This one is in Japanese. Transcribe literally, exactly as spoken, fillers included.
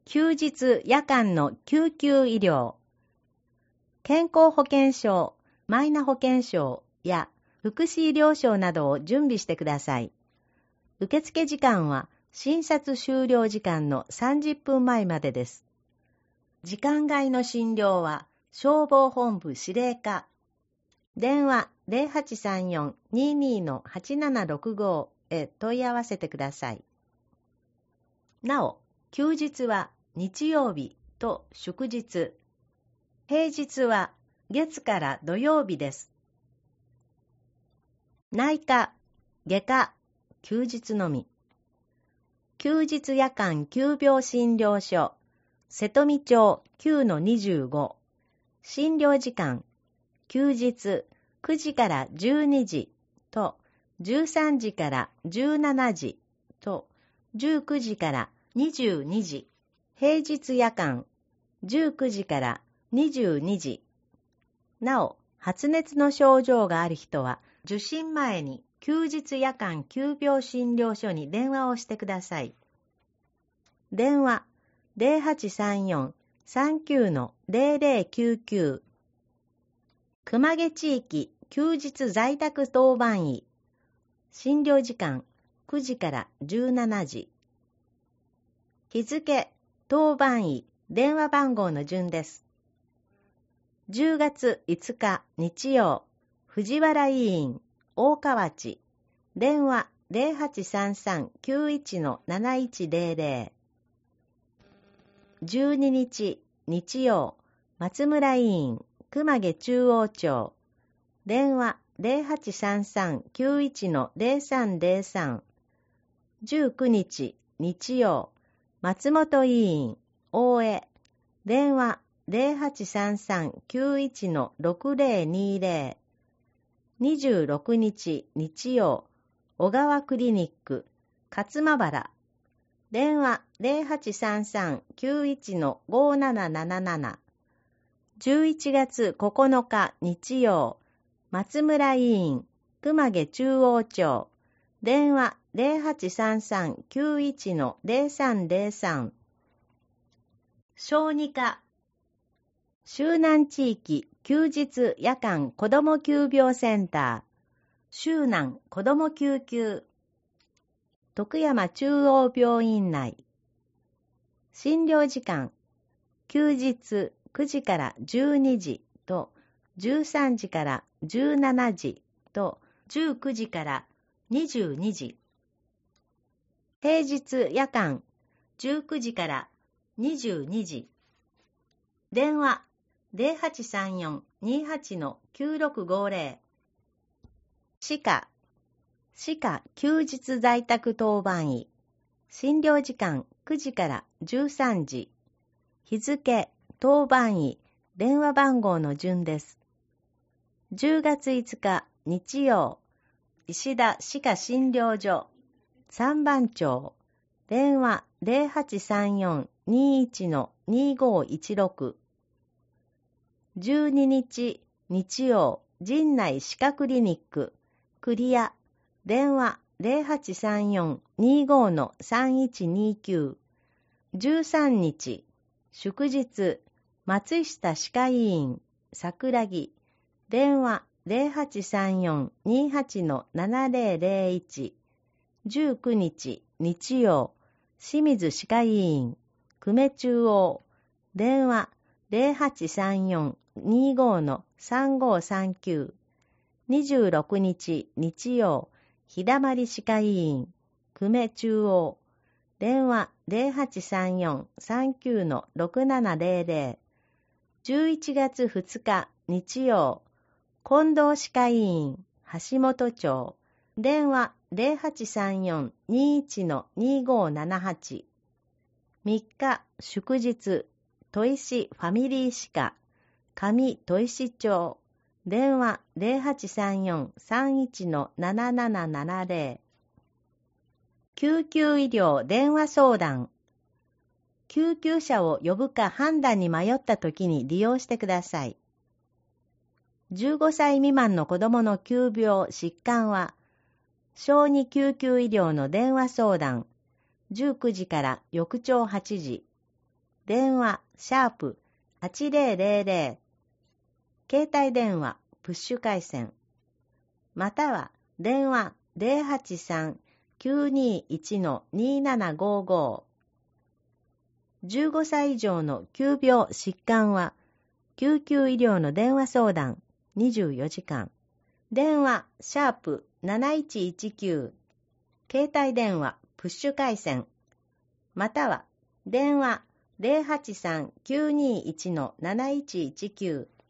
休日夜間の救急医療、健康保険証、マイナ保険証や福祉医療証などを準備してください。受付時間は診察終了時間のさんじゅっぷんまえまでです。時間外の診療は消防本部司令課、電話 ゼロはちさんよん にーにー はちななろくご へ問い合わせてください。なお、休日は日曜日と祝日、平日は月から土曜日です。内科、外科、休日のみ。休日夜間急病診療所、瀬戸美町 きゅうのにじゅうご。診療時間、休日くじからじゅうにじとじゅうさんじからじゅうしちじとじゅうくじからにじゅうにじ。平日夜間じゅうくじからにじゅうにじ。なお、発熱の症状がある人は受診前に休日夜間急病診療所に電話をしてください。電話 ゼロはちさんよん さんきゅう のゼロゼロきゅうきゅう。熊毛地域休日在宅当番医。診療時間くじからじゅうしちじ。日付、当番医、電話番号の順です。じゅうがついつか日曜、藤原医院、大河内、電話 ゼロはちさんさん きゅういち のなないちゼロゼロ。じゅうににち日曜、松村医院、熊毛中央町、電話 ゼロはちさんさん きゅういち のゼロさんゼロさん。じゅうくにち日曜、松本医院、大江、電話ゼロはちさんさん きゅういち のろくゼロにゼロ。にじゅうろくにち日曜、小川クリニック、勝間原、電話ゼロはちさんさん きゅういち のごなななななな。じゅういちがつここのか日曜、松村医院、熊毛中央町、電話ゼロはちさんさん きゅういち のゼロさんゼロさん。小児科、周南地域休日夜間子ども急病センター、周南子ども救急、徳山中央病院内。診療時間、休日くじからじゅうにじとじゅうさんじからじゅうしちじとじゅうくじからにじゅうにじ。平日夜間じゅうくじからにじゅうにじ。電話ゼロはちさんよん にはち のきゅうろくごゼロ。歯科、歯科休日在宅当番医。診療時間くじからじゅうさんじ。日付、当番医、電話番号の順です。じゅうがついつか日曜、石田歯科診療所、三番町、電話ゼロはちさんよん にいち のにごいちろく。じゅうににち日曜、陣内歯科クリニック、クリア、電話ゼロはちさんよん にご のさんいちにきゅう。じゅうさんにち祝日、松下歯科医院、桜木、電話ゼロはちさんよん にはち のななゼロゼロいち。じゅうくにち日曜、清水歯科医院、久米中央、電話ゼロはちさんよん にご のさんごさんきゅう。にじゅうろくにち日曜、日だまり歯科医院、久米中央、電話ゼロはちさんよん さんきゅう のろくななゼロゼロ。じゅういちがつふつか日曜、近藤歯科医院、橋本町、電話ゼロはちさんよん にいち のにごななはち。みっか祝日、砥石ファミリー歯科、上砥石町、電話ゼロはちさんよん さんいち のななななななゼロ。救急医療電話相談。救急車を呼ぶか判断に迷ったときに利用してください。じゅうごさい未満の子どもの急病、疾患は、小児救急医療の電話相談、じゅうくじから翌朝はちじ。 電話シャープはちぜろぜろぜろ、携帯電話プッシュ回線、または電話 ゼロはちさん きゅうにいち にななごご。じゅうごさい以上の急病疾患は救急医療の電話相談にじゅうよじかん、電話シャープなないちいちきゅう、携帯電話プッシュ回線、または電話 ゼロはちさん きゅうにいち なないちいちきゅう